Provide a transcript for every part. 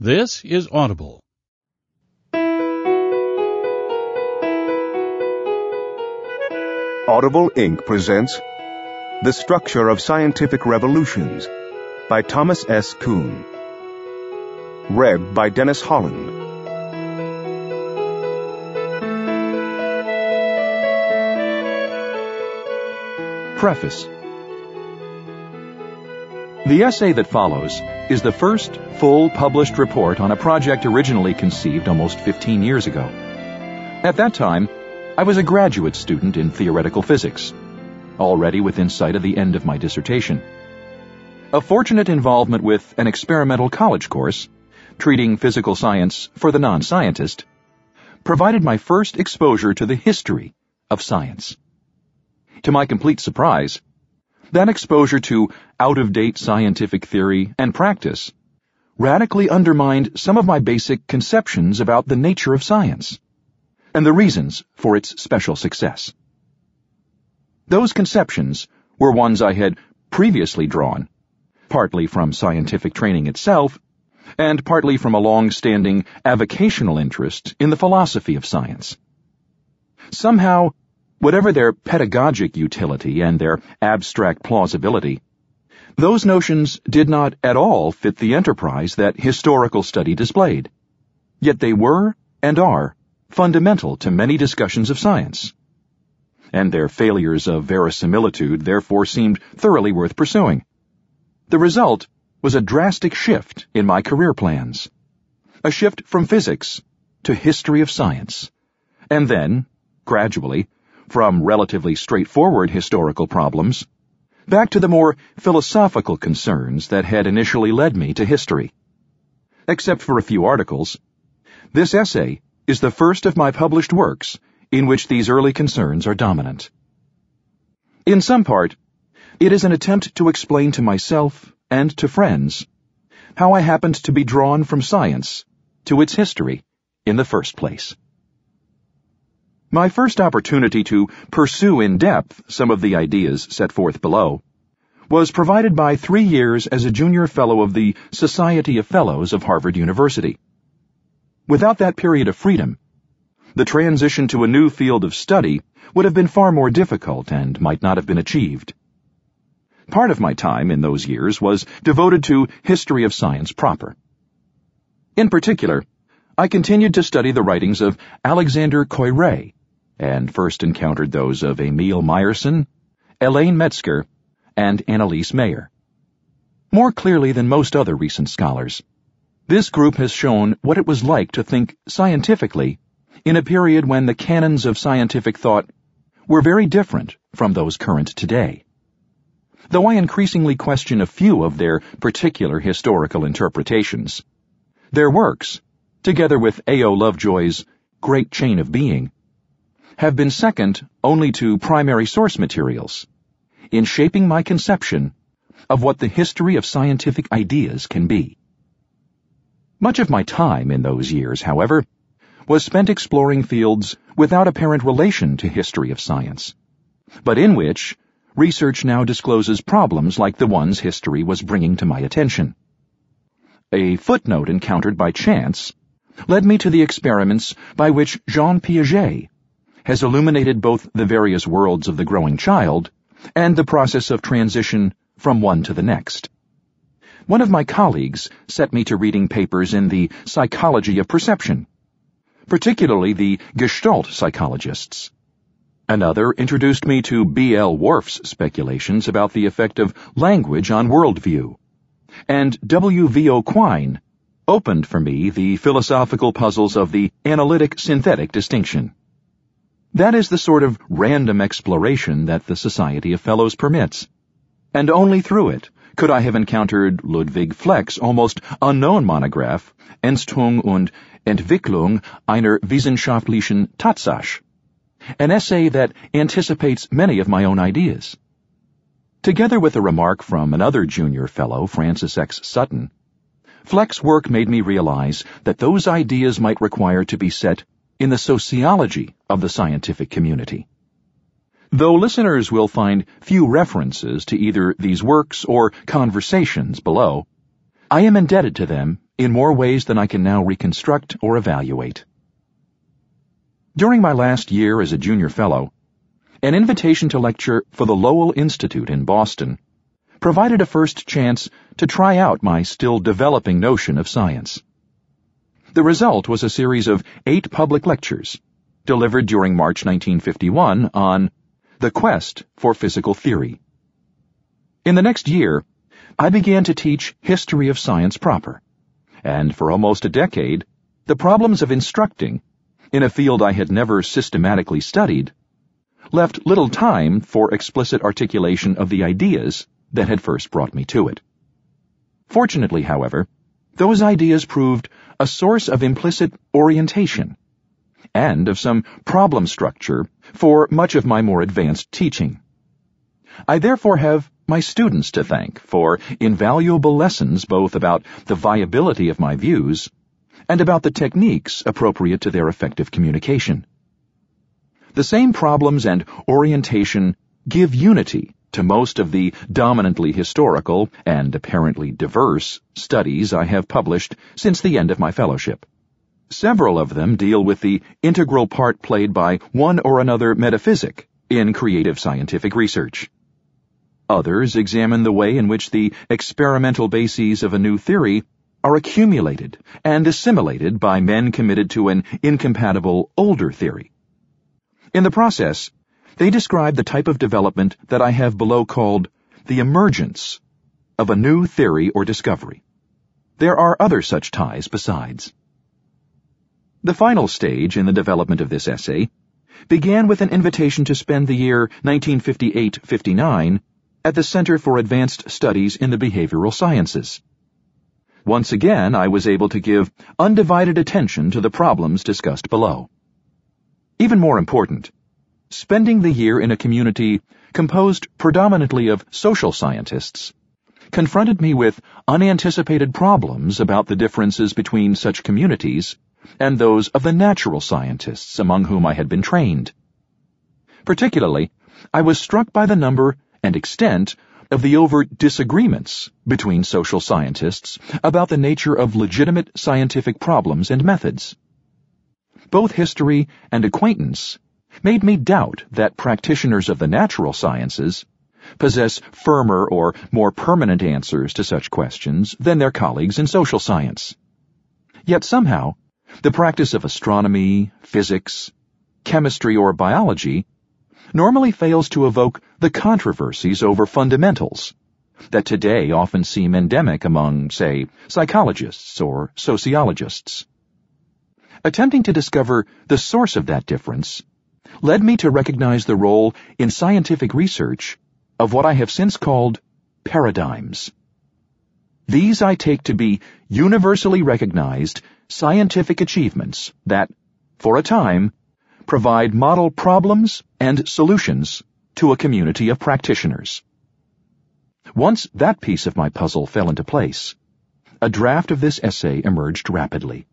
This is Audible. Audible Inc. presents The Structure of Scientific Revolutions by Thomas S. Kuhn. Read by Dennis Holland. Preface. The essay that follows is the first full published report on a project originally conceived almost 15 years ago. At that time, I was a graduate student in theoretical physics, already within sight of the end of my dissertation. A fortunate involvement with an experimental college course, treating physical science for the non-scientist, provided my first exposure to the history of science. To my complete surprise, that exposure to out-of-date scientific theory and practice radically undermined some of my basic conceptions about the nature of science and the reasons for its special success. Those conceptions were ones I had previously drawn, partly from scientific training itself, and partly from a long-standing avocational interest in the philosophy of science. Somehow, whatever their pedagogic utility and their abstract plausibility, those notions did not at all fit the enterprise that historical study displayed. Yet they were, and are, fundamental to many discussions of science. And their failures of verisimilitude therefore seemed thoroughly worth pursuing. The result was a drastic shift in my career plans. A shift from physics to history of science. And then, gradually, from relatively straightforward historical problems, back to the more philosophical concerns that had initially led me to history. Except for a few articles, this essay is the first of my published works in which these early concerns are dominant. In some part, it is an attempt to explain to myself and to friends how I happened to be drawn from science to its history in the first place. My first opportunity to pursue in depth some of the ideas set forth below was provided by 3 years as a junior fellow of the Society of Fellows of Harvard University. Without that period of freedom, the transition to a new field of study would have been far more difficult and might not have been achieved. Part of my time in those years was devoted to history of science proper. In particular, I continued to study the writings of Alexander Koyré, and first encountered those of Emil Meyerson, Elaine Metzger, and Anneliese Meyer. More clearly than most other recent scholars, this group has shown what it was like to think scientifically in a period when the canons of scientific thought were very different from those current today. Though I increasingly question a few of their particular historical interpretations, their works, together with A.O. Lovejoy's Great Chain of Being, have been second only to primary source materials in shaping my conception of what the history of scientific ideas can be. Much of my time in those years, however, was spent exploring fields without apparent relation to history of science, but in which research now discloses problems like the ones history was bringing to my attention. A footnote encountered by chance led me to the experiments by which Jean Piaget has illuminated both the various worlds of the growing child and the process of transition from one to the next. One of my colleagues set me to reading papers in the psychology of perception, particularly the Gestalt psychologists. Another introduced me to B.L. Worf's speculations about the effect of language on worldview, and W.V.O. Quine opened for me the philosophical puzzles of the analytic-synthetic distinction. That is the sort of random exploration that the Society of Fellows permits, and only through it could I have encountered Ludwig Fleck's almost unknown monograph Entstehung und Entwicklung einer wissenschaftlichen Tatsache, an essay that anticipates many of my own ideas. Together with a remark from another junior fellow, Francis X. Sutton, Fleck's work made me realize that those ideas might require to be set in the sociology of the scientific community. Though listeners will find few references to either these works or conversations below, I am indebted to them in more ways than I can now reconstruct or evaluate. During my last year as a junior fellow, an invitation to lecture for the Lowell Institute in Boston provided a first chance to try out my still developing notion of science. The result was a series of 8 public lectures delivered during March 1951 on The Quest for Physical Theory. In the next year, I began to teach history of science proper, and for almost a decade, the problems of instructing, in a field I had never systematically studied, left little time for explicit articulation of the ideas that had first brought me to it. Fortunately, however, those ideas proved a source of implicit orientation and of some problem structure for much of my more advanced teaching. I therefore have my students to thank for invaluable lessons both about the viability of my views and about the techniques appropriate to their effective communication. The same problems and orientation give unity to most of the dominantly historical and apparently diverse studies I have published since the end of my fellowship. Several of them deal with the integral part played by one or another metaphysic in creative scientific research. Others examine the way in which the experimental bases of a new theory are accumulated and assimilated by men committed to an incompatible older theory. In the process, they describe the type of development that I have below called the emergence of a new theory or discovery. There are other such ties besides. The final stage in the development of this essay began with an invitation to spend the year 1958-59 at the Center for Advanced Studies in the Behavioral Sciences. Once again, I was able to give undivided attention to the problems discussed below. Even more important, spending the year in a community composed predominantly of social scientists confronted me with unanticipated problems about the differences between such communities and those of the natural scientists among whom I had been trained. Particularly, I was struck by the number and extent of the overt disagreements between social scientists about the nature of legitimate scientific problems and methods. Both history and acquaintance made me doubt that practitioners of the natural sciences possess firmer or more permanent answers to such questions than their colleagues in social science. Yet somehow, the practice of astronomy, physics, chemistry, or biology normally fails to evoke the controversies over fundamentals that today often seem endemic among, say, psychologists or sociologists. Attempting to discover the source of that difference led me to recognize the role in scientific research of what I have since called paradigms. These I take to be universally recognized scientific achievements that, for a time, provide model problems and solutions to a community of practitioners. Once that piece of my puzzle fell into place, a draft of this essay emerged rapidly.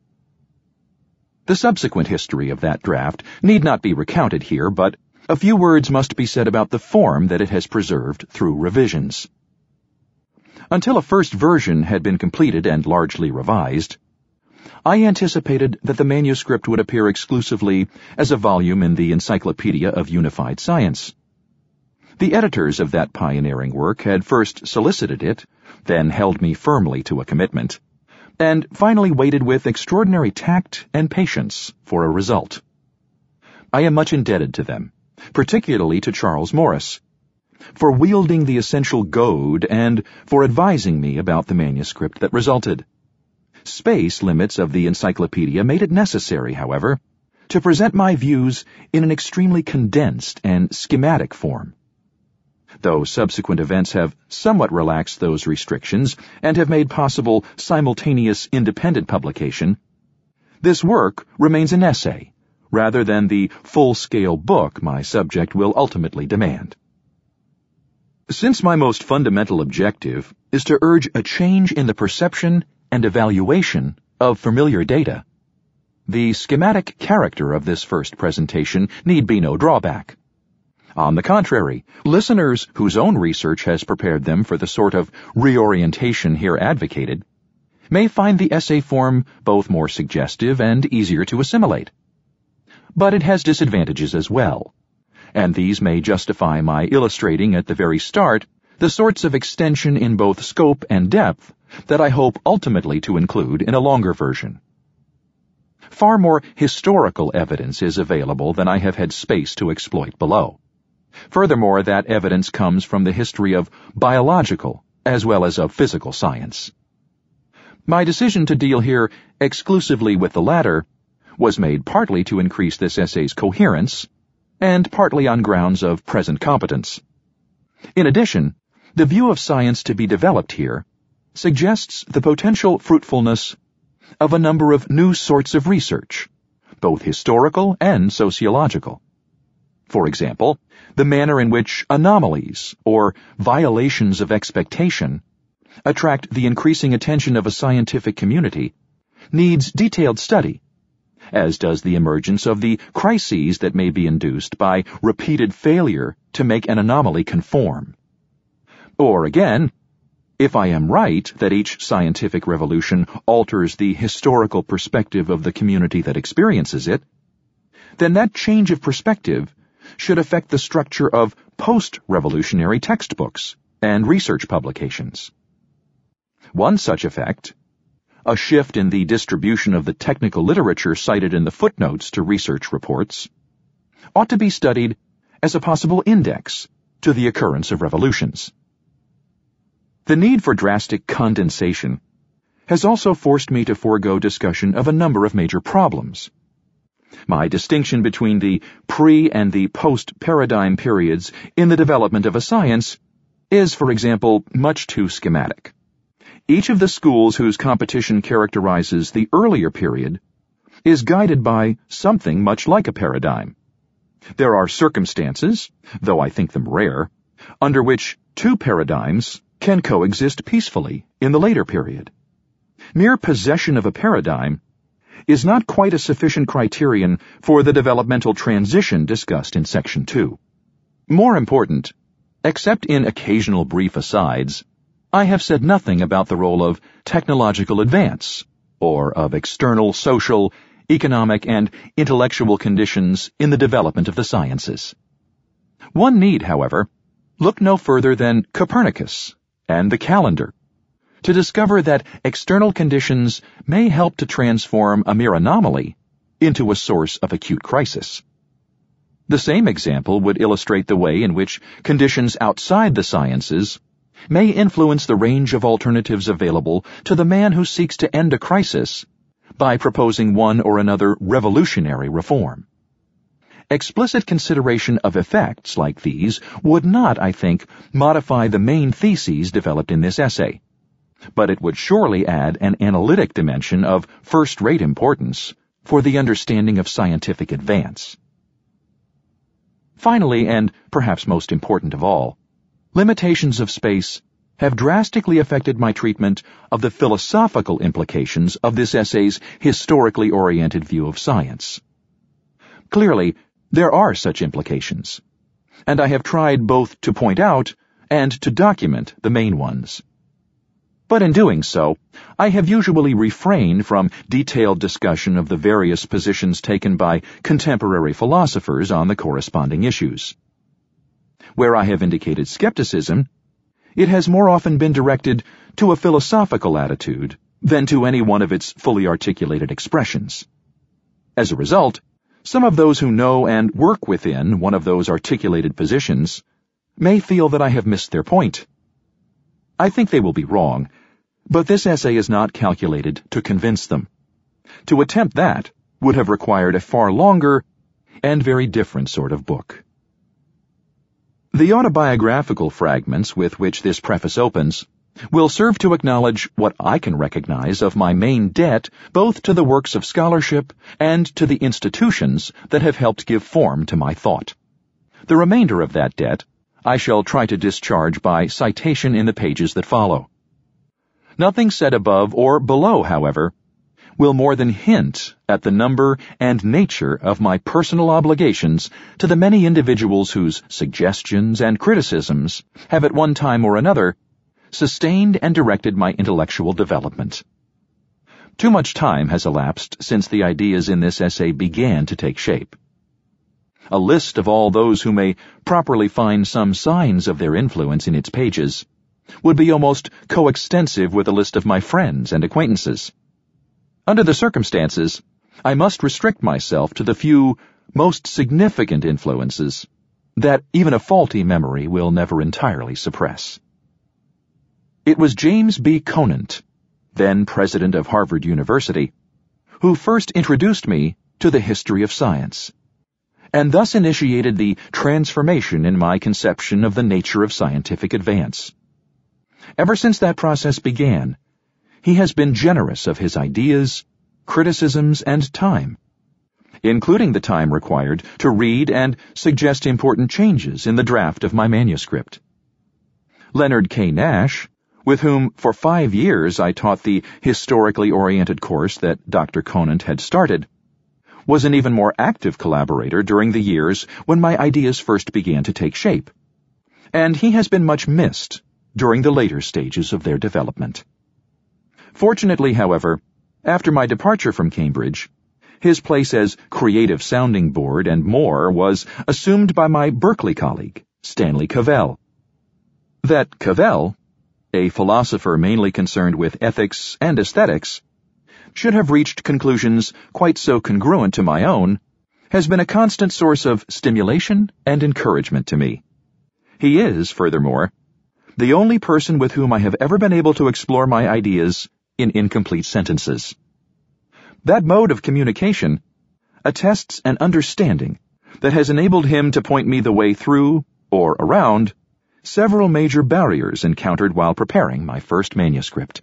The subsequent history of that draft need not be recounted here, but a few words must be said about the form that it has preserved through revisions. Until a first version had been completed and largely revised, I anticipated that the manuscript would appear exclusively as a volume in the Encyclopedia of Unified Science. The editors of that pioneering work had first solicited it, then held me firmly to a commitment, and finally waited with extraordinary tact and patience for a result. I am much indebted to them, particularly to Charles Morris, for wielding the essential goad and for advising me about the manuscript that resulted. Space limits of the encyclopedia made it necessary, however, to present my views in an extremely condensed and schematic form. Though subsequent events have somewhat relaxed those restrictions and have made possible simultaneous independent publication, this work remains an essay, rather than the full-scale book my subject will ultimately demand. Since my most fundamental objective is to urge a change in the perception and evaluation of familiar data, the schematic character of this first presentation need be no drawback. On the contrary, listeners whose own research has prepared them for the sort of reorientation here advocated may find the essay form both more suggestive and easier to assimilate. But it has disadvantages as well, and these may justify my illustrating at the very start the sorts of extension in both scope and depth that I hope ultimately to include in a longer version. Far more historical evidence is available than I have had space to exploit below. Furthermore, that evidence comes from the history of biological as well as of physical science. My decision to deal here exclusively with the latter was made partly to increase this essay's coherence and partly on grounds of present competence. In addition, the view of science to be developed here suggests the potential fruitfulness of a number of new sorts of research, both historical and sociological. For example, the manner in which anomalies or violations of expectation attract the increasing attention of a scientific community needs detailed study, as does the emergence of the crises that may be induced by repeated failure to make an anomaly conform. Or again, if I am right that each scientific revolution alters the historical perspective of the community that experiences it, then that change of perspective should affect the structure of post-revolutionary textbooks and research publications. One such effect, a shift in the distribution of the technical literature cited in the footnotes to research reports, ought to be studied as a possible index to the occurrence of revolutions. The need for drastic condensation has also forced me to forego discussion of a number of major problems. My distinction between the pre- and the post-paradigm periods in the development of a science is, for example, much too schematic. Each of the schools whose competition characterizes the earlier period is guided by something much like a paradigm. There are circumstances, though I think them rare, under which two paradigms can coexist peacefully in the later period. Mere possession of a paradigm is not quite a sufficient criterion for the developmental transition discussed in Section 2. More important, except in occasional brief asides, I have said nothing about the role of technological advance, or of external social, economic, and intellectual conditions in the development of the sciences. One need, however, look no further than Copernicus and the calendar to discover that external conditions may help to transform a mere anomaly into a source of acute crisis. The same example would illustrate the way in which conditions outside the sciences may influence the range of alternatives available to the man who seeks to end a crisis by proposing one or another revolutionary reform. Explicit consideration of effects like these would not, I think, modify the main theses developed in this essay, but it would surely add an analytic dimension of first-rate importance for the understanding of scientific advance. Finally, and perhaps most important of all, limitations of space have drastically affected my treatment of the philosophical implications of this essay's historically oriented view of science. Clearly, there are such implications, and I have tried both to point out and to document the main ones. But in doing so, I have usually refrained from detailed discussion of the various positions taken by contemporary philosophers on the corresponding issues. Where I have indicated skepticism, it has more often been directed to a philosophical attitude than to any one of its fully articulated expressions. As a result, some of those who know and work within one of those articulated positions may feel that I have missed their point. I think they will be wrong, but this essay is not calculated to convince them. To attempt that would have required a far longer and very different sort of book. The autobiographical fragments with which this preface opens will serve to acknowledge what I can recognize of my main debt both to the works of scholarship and to the institutions that have helped give form to my thought. The remainder of that debt I shall try to discharge by citation in the pages that follow. Nothing said above or below, however, will more than hint at the number and nature of my personal obligations to the many individuals whose suggestions and criticisms have at one time or another sustained and directed my intellectual development. Too much time has elapsed since the ideas in this essay began to take shape. A list of all those who may properly find some signs of their influence in its pages would be almost coextensive with a list of my friends and acquaintances. Under the circumstances, I must restrict myself to the few most significant influences that even a faulty memory will never entirely suppress. It was James B. Conant, then president of Harvard University, who first introduced me to the history of science, and thus initiated the transformation in my conception of the nature of scientific advance. Ever since that process began, he has been generous of his ideas, criticisms, and time, including the time required to read and suggest important changes in the draft of my manuscript. Leonard K. Nash, with whom for 5 years I taught the historically oriented course that Dr. Conant had started, was an even more active collaborator during the years when my ideas first began to take shape, and he has been much missed during the later stages of their development. Fortunately, however, after my departure from Cambridge, his place as creative sounding board and more was assumed by my Berkeley colleague, Stanley Cavell. That Cavell, a philosopher mainly concerned with ethics and aesthetics, should have reached conclusions quite so congruent to my own, has been a constant source of stimulation and encouragement to me. He is, furthermore, the only person with whom I have ever been able to explore my ideas in incomplete sentences. That mode of communication attests an understanding that has enabled him to point me the way through, or around, several major barriers encountered while preparing my first manuscript.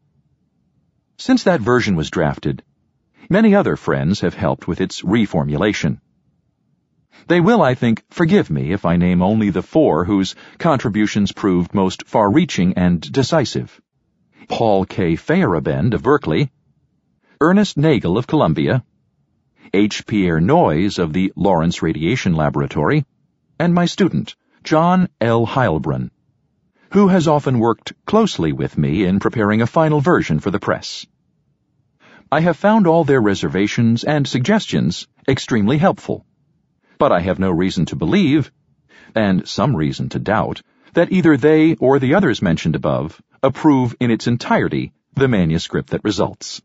Since that version was drafted, many other friends have helped with its reformulation. They will, I think, forgive me if I name only the 4 whose contributions proved most far-reaching and decisive: Paul K. Feyerabend of Berkeley, Ernest Nagel of Columbia, H. Pierre Noyes of the Lawrence Radiation Laboratory, and my student, John L. Heilbrunn, who has often worked closely with me in preparing a final version for the press. I have found all their reservations and suggestions extremely helpful, but I have no reason to believe, and some reason to doubt, that either they or the others mentioned above approve in its entirety the manuscript that results.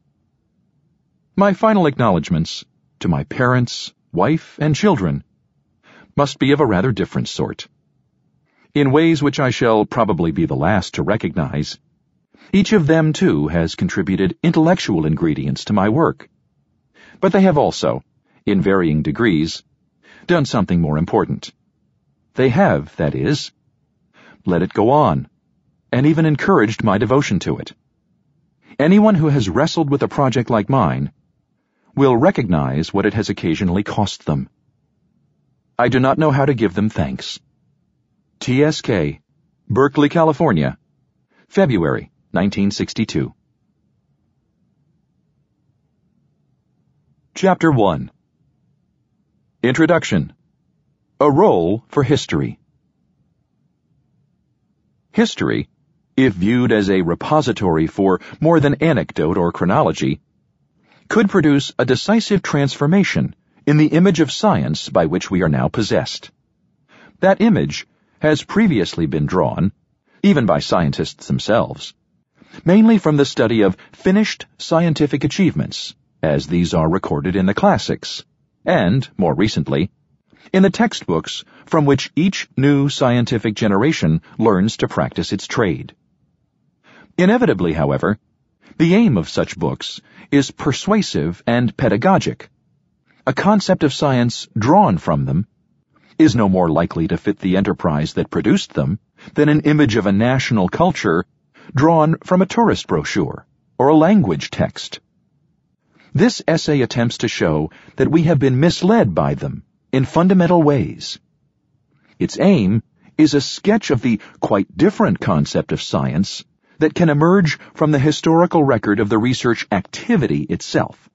My final acknowledgments to my parents, wife, and children must be of a rather different sort. In ways which I shall probably be the last to recognize, each of them, too, has contributed intellectual ingredients to my work. But they have also, in varying degrees, done something more important. They have, that is, let it go on, and even encouraged my devotion to it. Anyone who has wrestled with a project like mine will recognize what it has occasionally cost them. I do not know how to give them thanks. TSK, Berkeley, California, February 1962. Chapter 1. Introduction. A Role for History. History, if viewed as a repository for more than anecdote or chronology, could produce a decisive transformation in the image of science by which we are now possessed. That image has previously been drawn, even by scientists themselves, mainly from the study of finished scientific achievements, as these are recorded in the classics, and, more recently, in the textbooks from which each new scientific generation learns to practice its trade. Inevitably, however, the aim of such books is persuasive and pedagogic. A concept of science drawn from them is no more likely to fit the enterprise that produced them than an image of a national culture drawn from a tourist brochure or a language text. This essay attempts to show that we have been misled by them in fundamental ways. Its aim is a sketch of the quite different concept of science that can emerge from the historical record of the research activity itself.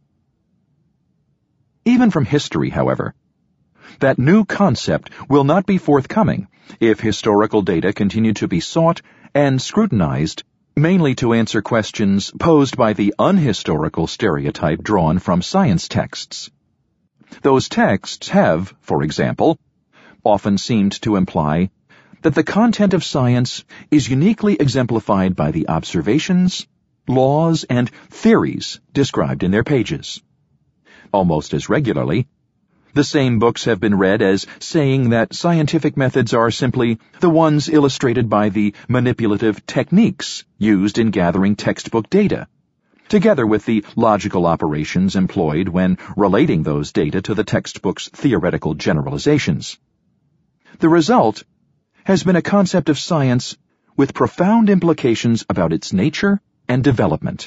Even from history, however, that new concept will not be forthcoming if historical data continue to be sought and scrutinized mainly to answer questions posed by the unhistorical stereotype drawn from science texts. Those texts have, for example, often seemed to imply that the content of science is uniquely exemplified by the observations, laws, and theories described in their pages. Almost as regularly, the same books have been read as saying that scientific methods are simply the ones illustrated by the manipulative techniques used in gathering textbook data, together with the logical operations employed when relating those data to the textbook's theoretical generalizations. The result has been a concept of science with profound implications about its nature and development.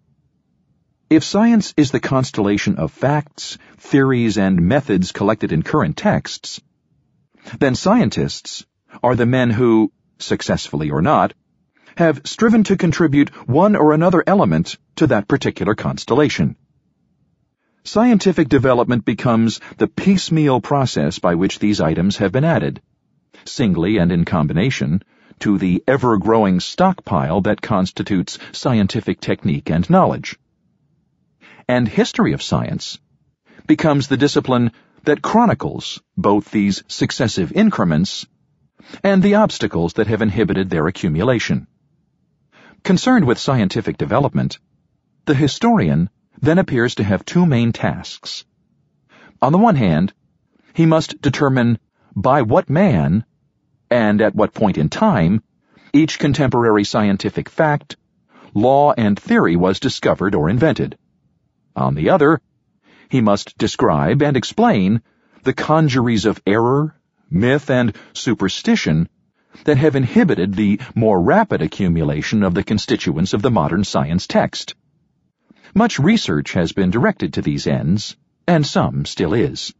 If science is the constellation of facts, theories, and methods collected in current texts, then scientists are the men who, successfully or not, have striven to contribute one or another element to that particular constellation. Scientific development becomes the piecemeal process by which these items have been added, singly and in combination, to the ever-growing stockpile that constitutes scientific technique and knowledge. And history of science becomes the discipline that chronicles both these successive increments and the obstacles that have inhibited their accumulation. Concerned with scientific development, the historian then appears to have two main tasks. On the one hand, he must determine by what man and at what point in time each contemporary scientific fact, law, and theory was discovered or invented. On the other, he must describe and explain the congeries of error, myth, and superstition that have inhibited the more rapid accumulation of the constituents of the modern science text. Much research has been directed to these ends, and some still is.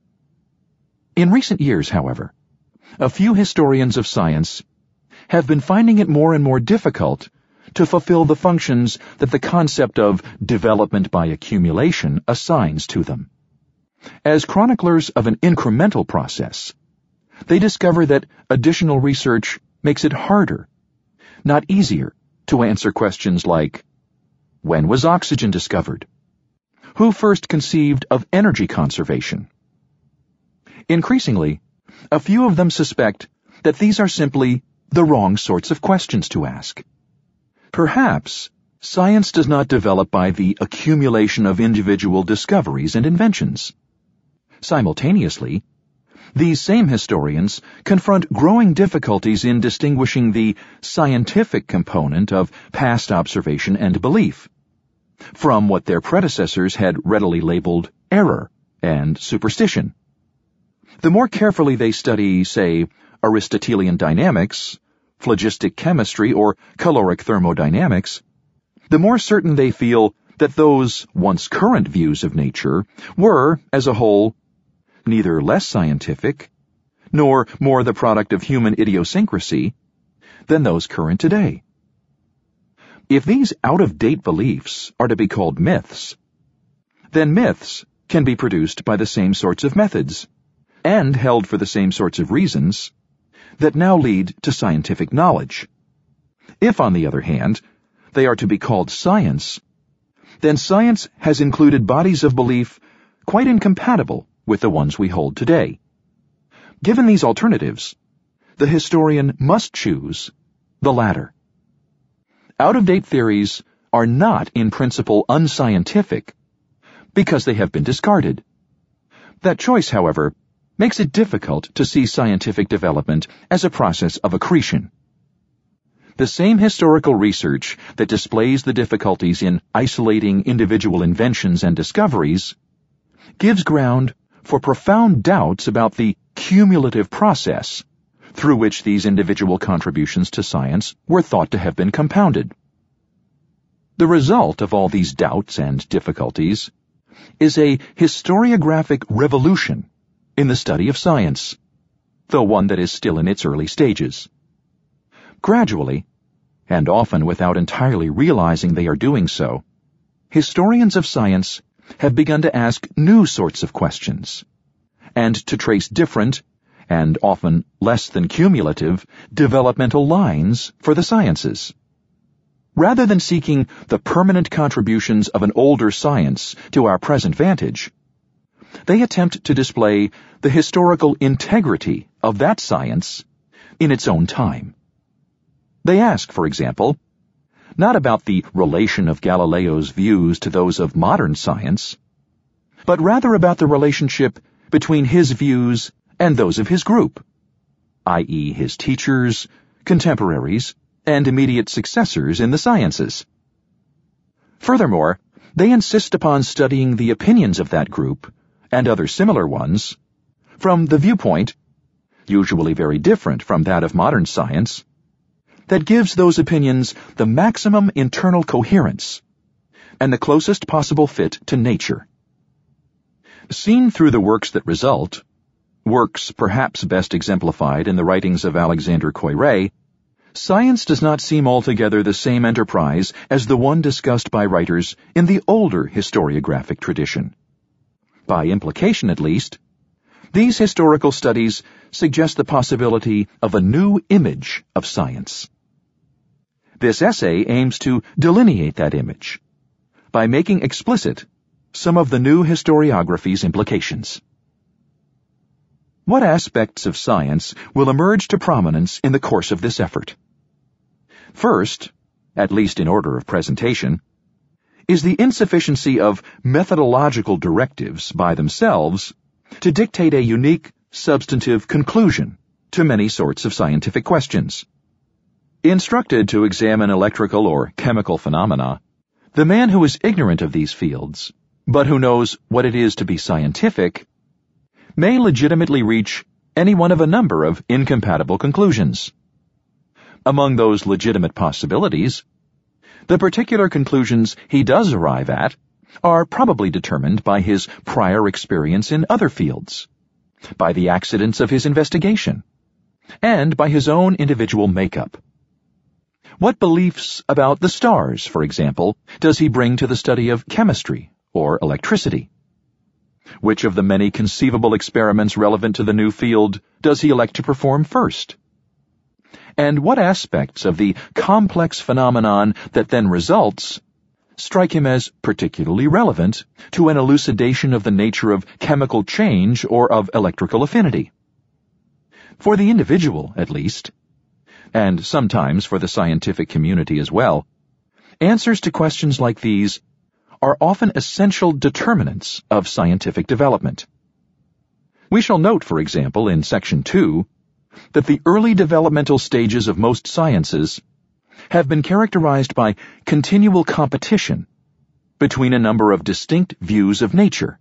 In recent years, however, a few historians of science have been finding it more and more difficult to fulfill the functions that the concept of development by accumulation assigns to them. As chroniclers of an incremental process, they discover that additional research makes it harder, not easier, to answer questions like, when was oxygen discovered? Who first conceived of energy conservation? Increasingly, a few of them suspect that these are simply the wrong sorts of questions to ask. Perhaps science does not develop by the accumulation of individual discoveries and inventions. Simultaneously, these same historians confront growing difficulties in distinguishing the scientific component of past observation and belief from what their predecessors had readily labeled error and superstition. The more carefully they study, say, Aristotelian dynamics, phlogistic chemistry, or caloric thermodynamics, the more certain they feel that those once current views of nature were, as a whole, neither less scientific, nor more the product of human idiosyncrasy, than those current today. If these out-of-date beliefs are to be called myths, then myths can be produced by the same sorts of methods, and held for the same sorts of reasons, that now lead to scientific knowledge. If, on the other hand, they are to be called science, then science has included bodies of belief quite incompatible with the ones we hold today. Given these alternatives, the historian must choose the latter. Out-of-date theories are not in principle unscientific because they have been discarded. That choice, however, makes it difficult to see scientific development as a process of accretion. The same historical research that displays the difficulties in isolating individual inventions and discoveries gives ground for profound doubts about the cumulative process through which these individual contributions to science were thought to have been compounded. The result of all these doubts and difficulties is a historiographic revolution in the study of science, though one that is still in its early stages. Gradually, and often without entirely realizing they are doing so, historians of science have begun to ask new sorts of questions, and to trace different, and often less than cumulative, developmental lines for the sciences. Rather than seeking the permanent contributions of an older science to our present vantage, they attempt to display the historical integrity of that science in its own time. They ask, for example, not about the relation of Galileo's views to those of modern science, but rather about the relationship between his views and those of his group, i.e., his teachers, contemporaries, and immediate successors in the sciences. Furthermore, they insist upon studying the opinions of that group, and other similar ones, from the viewpoint, usually very different from that of modern science, that gives those opinions the maximum internal coherence and the closest possible fit to nature. Seen through the works that result, works perhaps best exemplified in the writings of Alexandre Koyré, science does not seem altogether the same enterprise as the one discussed by writers in the older historiographic tradition. By implication, at least, these historical studies suggest the possibility of a new image of science. This essay aims to delineate that image by making explicit some of the new historiography's implications. What aspects of science will emerge to prominence in the course of this effort? First, at least in order of presentation, is the insufficiency of methodological directives by themselves to dictate a unique, substantive conclusion to many sorts of scientific questions. Instructed to examine electrical or chemical phenomena, the man who is ignorant of these fields, but who knows what it is to be scientific, may legitimately reach any one of a number of incompatible conclusions. Among those legitimate possibilities, the particular conclusions he does arrive at are probably determined by his prior experience in other fields, by the accidents of his investigation, and by his own individual makeup. What beliefs about the stars, for example, does he bring to the study of chemistry or electricity? Which of the many conceivable experiments relevant to the new field does he elect to perform first? And what aspects of the complex phenomenon that then results strike him as particularly relevant to an elucidation of the nature of chemical change or of electrical affinity? For the individual, at least, and sometimes for the scientific community as well, answers to questions like these are often essential determinants of scientific development. We shall note, for example, in Section 2, that the early developmental stages of most sciences have been characterized by continual competition between a number of distinct views of nature,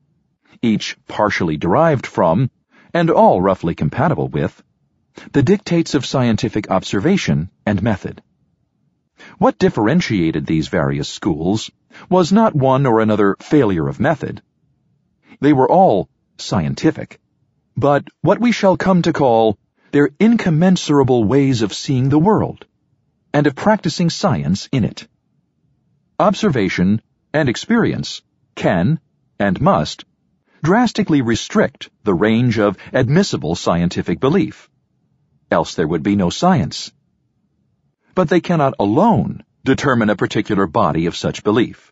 each partially derived from, and all roughly compatible with, the dictates of scientific observation and method. What differentiated these various schools was not one or another failure of method. They were all scientific, but what we shall come to call their incommensurable ways of seeing the world and of practicing science in it. Observation and experience can, and must, drastically restrict the range of admissible scientific belief, else there would be no science. But they cannot alone determine a particular body of such belief.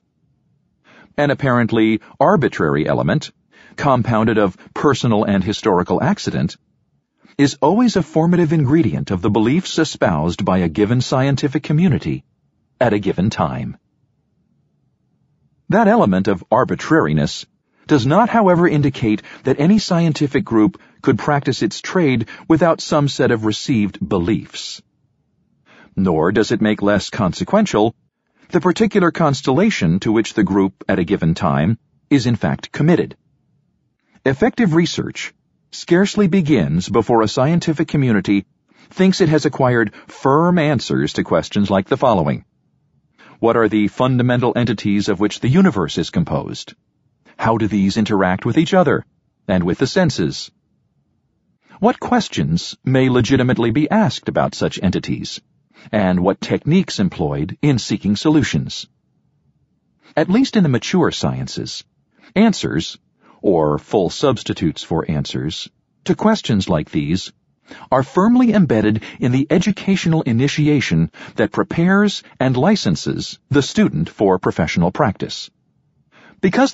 An apparently arbitrary element, compounded of personal and historical accident, is always a formative ingredient of the beliefs espoused by a given scientific community at a given time. That element of arbitrariness does not, however, indicate that any scientific group could practice its trade without some set of received beliefs. Nor does it make less consequential the particular constellation to which the group at a given time is in fact committed. Effective research scarcely begins before a scientific community thinks it has acquired firm answers to questions like the following. What are the fundamental entities of which the universe is composed? How do these interact with each other and with the senses? What questions may legitimately be asked about such entities, and what techniques employed in seeking solutions? At least in the mature sciences, answers, or full substitutes for answers, to questions like these are firmly embedded in the educational initiation that prepares and licenses the student for professional practice. Because